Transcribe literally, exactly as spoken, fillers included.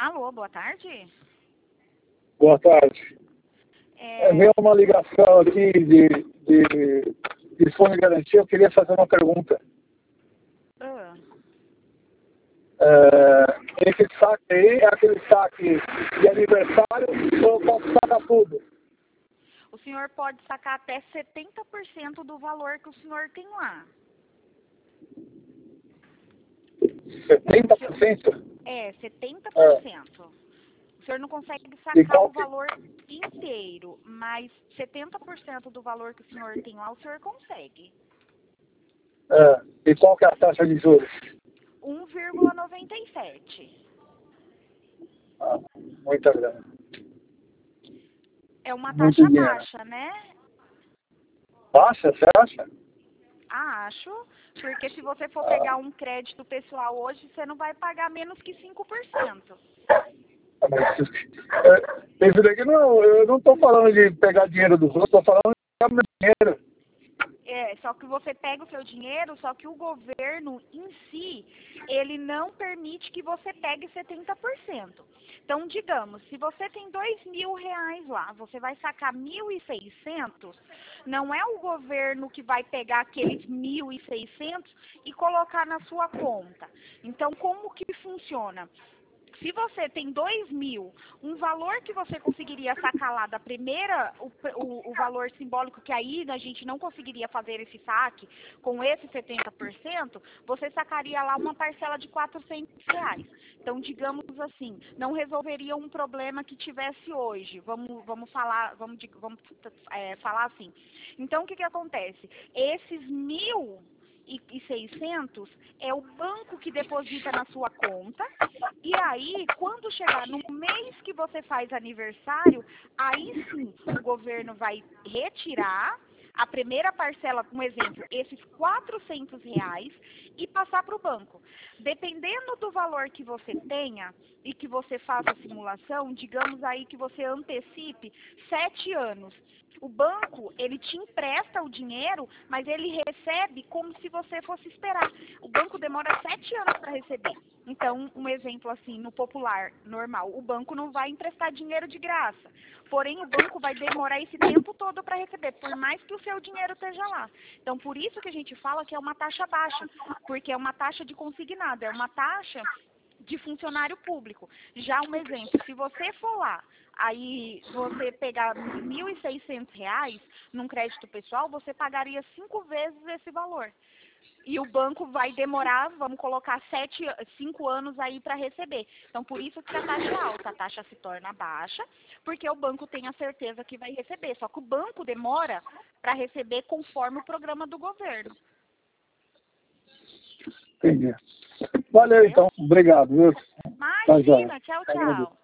Alô, boa tarde. Boa tarde. É... Veio uma ligação aqui de, de, de fundo de garantia. Eu queria fazer uma pergunta. Ah. É, esse saque aí é aquele saque de aniversário ou eu posso sacar tudo? O senhor pode sacar até setenta por cento do valor que o senhor tem lá. setenta por cento? É, setenta por cento. É. O senhor não consegue sacar o valor inteiro, mas setenta por cento do valor que o senhor tem lá, o senhor consegue. É, e qual que é a taxa de juros? um vírgula noventa e sete. Ah, muita grana. É uma Muito taxa dinheiro. baixa, né? Baixa, você acha? Ah, acho. Porque se você for pegar um crédito pessoal hoje, você não vai pagar menos que cinco por cento. Mas, é, isso daqui não, eu não estou falando de pegar dinheiro dos outros, estou falando de pegar meu dinheiro. É, só que você pega o seu dinheiro, só que o governo em si, ele não permite que você pegue setenta por cento. Então, digamos, se você tem dois mil reais lá, você vai sacar mil e seiscentos, não é o governo que vai pegar aqueles mil e seiscentos e colocar na sua conta. Então, como que funciona? Se você tem dois mil, um valor que você conseguiria sacar lá da primeira, o, o, o valor simbólico que aí a gente não conseguiria fazer esse saque com esse setenta por cento, você sacaria lá uma parcela de quatrocentos reais. Então, digamos assim, não resolveria um problema que tivesse hoje. Vamos, vamos falar, vamos, vamos é, falar assim. Então, o que que acontece? Esses mil e seiscentos é o banco que deposita na sua conta, e aí, quando chegar no mês que você faz aniversário, aí sim o governo vai retirar a primeira parcela, um exemplo, esses quatrocentos reais, e passar para o banco. Dependendo do valor que você tenha e que você faça a simulação, digamos aí que você antecipe sete anos. O banco, ele te empresta o dinheiro, mas ele recebe como se você fosse esperar. O banco demora sete anos para receber. Então, um exemplo assim, no popular, normal, o banco não vai emprestar dinheiro de graça. Porém, o banco vai demorar esse tempo todo para receber, por mais que o seu dinheiro esteja lá. Então, por isso que a gente fala que é uma taxa baixa, porque é uma taxa de consignado, é uma taxa de funcionário público. Já um exemplo, se você for lá, aí você pegar mil e seiscentos reais num crédito pessoal, você pagaria cinco vezes esse valor. E o banco vai demorar, vamos colocar, sete, cinco anos aí para receber. Então, por isso que a taxa é alta. A taxa se torna baixa, porque o banco tem a certeza que vai receber. Só que o banco demora para receber conforme o programa do governo. Entendi. Valeu, então. Obrigado. Viu? Imagina. Tchau, tchau.